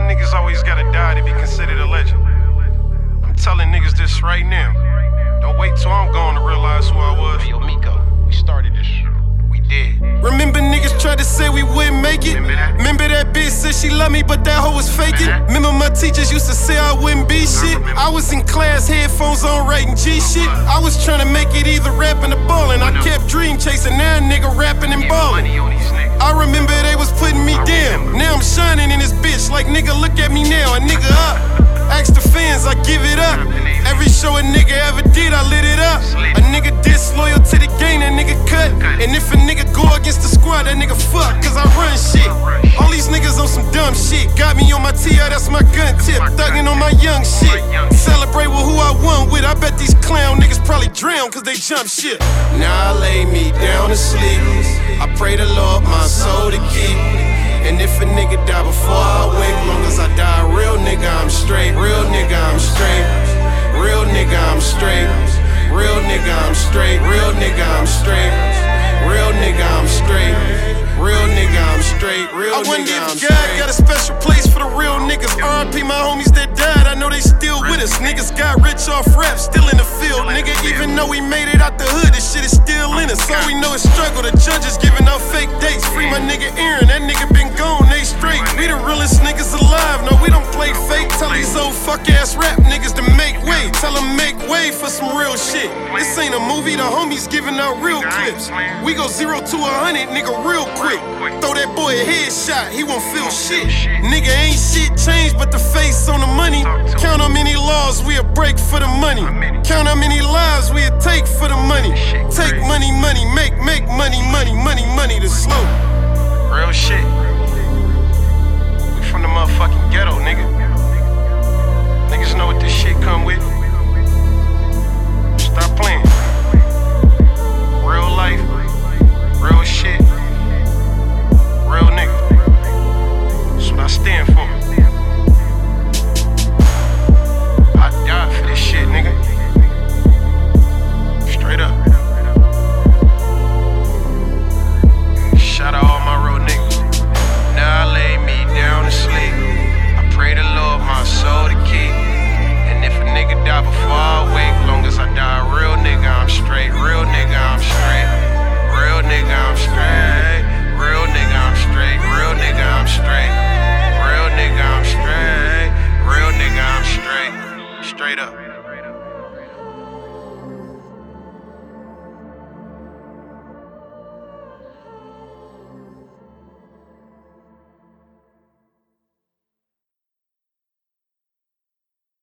niggas always gotta die to be considered a legend? I'm telling niggas this right now. Don't wait till I'm gone to realize who I was. Hey, yo, Miko, we started this shit. We did. Remember niggas tried to say we wouldn't make it? Remember that bitch said she loved me, but that hoe was faking? Remember my teachers used to say I wouldn't be shit? I was in class, headphones on, writing G shit. I was trying to make it either rapping or ballin'. I kept dream chasing, now a nigga rapping and ballin'. I remember they was putting me down. Now I'm shining in this bitch like nigga look at me now. A nigga up. Ask the fans, I give it up. Every show a nigga ever did, I lit it up. A nigga disloyal to the game, that nigga cut. And if a nigga go against the squad, that nigga fuck, cause I run shit. All these niggas on some dumb shit. Got me on my TI, that's my gun tip. Thuggin' on my young shit. Celebrate with who I won with. I bet these clown niggas probably drown cause they jump shit. Now I lay me down to sleep. I pray the Lord my soul to keep. And if a nigga die before I wake, long as I die, real nigga I'm straight. Real nigga I'm straight. Real nigga I'm straight. Real nigga I'm straight. Real nigga I'm straight. Real nigga I'm straight. Real nigga I'm straight. Real nigga I'm straight. I wonder if God got a special place for the real niggas. R.I.P. my homies that died, I know they still with us. Niggas got rich off rap, still in the field. Nigga, even though we made it out the hood, this shit is still in us. All we know is struggle. The judges giving out fake dates. Free my nigga Aaron, that nigga been gone, they straight. We the realest niggas alive, no, we don't play fake. Tell these old fuck ass rap niggas to make way. Tell them make way for some real shit. This ain't a movie, the homies giving out real clips. We go 0 to 100, nigga, real quick. Throw that boy a headshot, he won't feel shit. Nigga, ain't shit changed but the face on the money. Count how many laws we'll break for the money. Count how many lives we'll take for the money. Take money, money, make money, money, money, money, the slow. Real shit.